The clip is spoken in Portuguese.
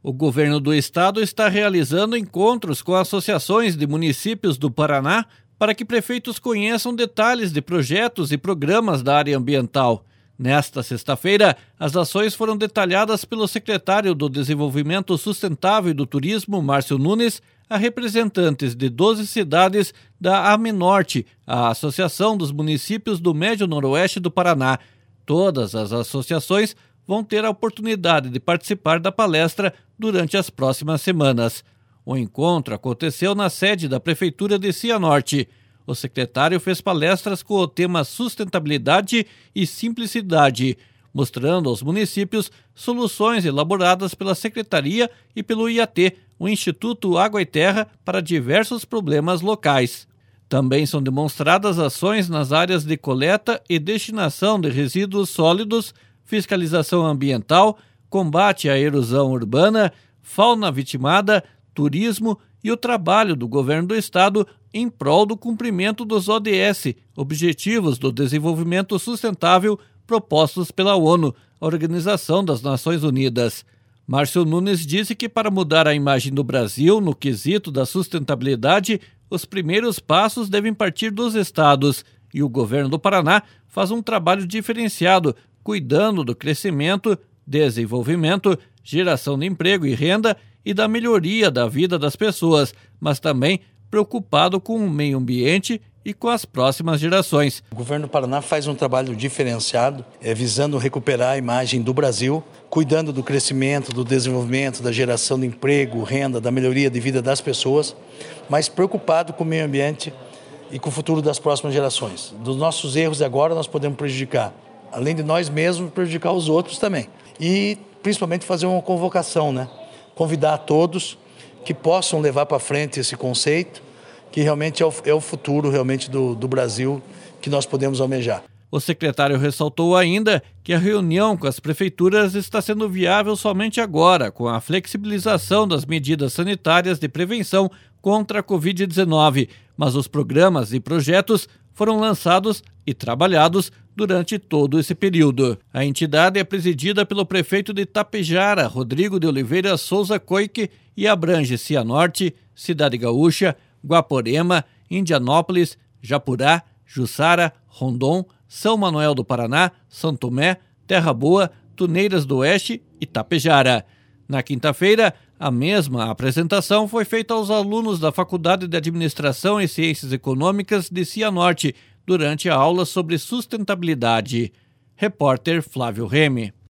O governo do estado está realizando encontros com associações de municípios do Paraná para que prefeitos conheçam detalhes de projetos e programas da área ambiental. Nesta sexta-feira, as ações foram detalhadas pelo secretário do Desenvolvimento Sustentável e do Turismo, Márcio Nunes, a representantes de 12 cidades da AMENORTE, a Associação dos Municípios do Médio Noroeste do Paraná. Todas as associações vão ter a oportunidade de participar da palestra durante as próximas semanas. O encontro aconteceu na sede da Prefeitura de Cianorte. O secretário fez palestras com o tema Sustentabilidade e Simplicidade, mostrando aos municípios soluções elaboradas pela Secretaria e pelo IAT, o Instituto Água e Terra, para diversos problemas locais. Também são demonstradas ações nas áreas de coleta e destinação de resíduos sólidos, fiscalização ambiental, combate à erosão urbana, fauna vitimada, turismo e o trabalho do governo do estado em prol do cumprimento dos ODS, Objetivos do Desenvolvimento Sustentável, propostos pela ONU, a Organização das Nações Unidas. Márcio Nunes disse que para mudar a imagem do Brasil no quesito da sustentabilidade, os primeiros passos devem partir dos estados e o governo do Paraná faz um trabalho diferenciado, cuidando do crescimento, desenvolvimento, geração de emprego e renda e da melhoria da vida das pessoas, mas também preocupado com o meio ambiente e com as próximas gerações. O governo do Paraná faz um trabalho diferenciado, visando recuperar a imagem do Brasil, cuidando do crescimento, do desenvolvimento, da geração de emprego, renda, da melhoria de vida das pessoas, mas preocupado com o meio ambiente e com o futuro das próximas gerações. Dos nossos erros agora nós podemos prejudicar, além de nós mesmos, prejudicar os outros também. E principalmente fazer uma convocação, convidar a todos que possam levar para frente esse conceito, que realmente é o futuro realmente do Brasil que nós podemos almejar. O secretário ressaltou ainda que a reunião com as prefeituras está sendo viável somente agora, com a flexibilização das medidas sanitárias de prevenção contra a Covid-19, mas os programas e projetos foram lançados e trabalhados durante todo esse período. A entidade é presidida pelo prefeito de Itapejara, Rodrigo de Oliveira Souza Coique, e abrange Cianorte, Cidade Gaúcha, Guaporema, Indianópolis, Japurá, Jussara, Rondon, São Manuel do Paraná, São Tomé, Terra Boa, Tuneiras do Oeste e Itapejara. Na quinta-feira, a mesma apresentação foi feita aos alunos da Faculdade de Administração e Ciências Econômicas de Cianorte, durante a aula sobre sustentabilidade. Repórter Flávio Remy.